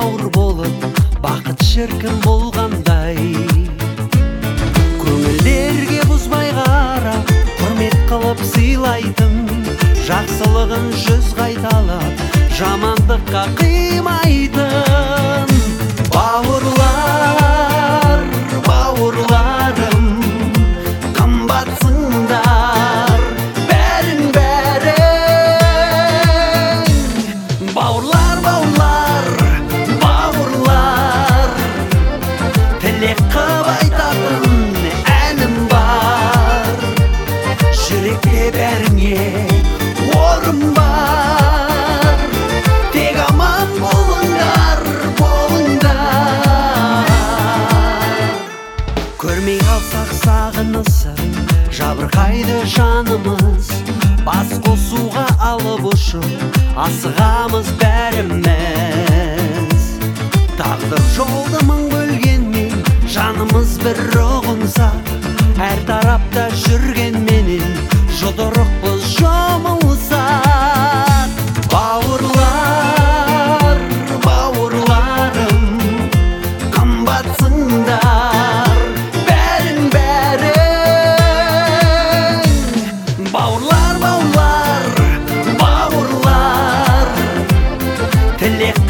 бауыр болып, бақыт шіркін болғандай. Көңілдерге бұзбай қарап, құрмет қылып сыйлайтын, жақсылығын жүз қайталап, жамандыққа қимайтын. Бауырлар, бауырларым, қымбатсыңдар бәрің. Бауырлар, бауырлар, бауырлар, тілек қып айтатын әнім бар. Жүректе бәріңе орын бар, тек аман болыңдар, болыңдар. Көрмей қалсақ сағынысы, жабырқайды жанымыз, бас қосуға алып ұшып, асығамыз бәріміз. Тағдыр жолды мың бөлгенмен, жанымыз бір ұғынса, әр тарапта жүргенменен жұдырықпыз жұмылсақ. Бауырлар, бауырларым, қымбатсыңдар бәрің. Бауырлар, бауырлар, бауырлар, тілек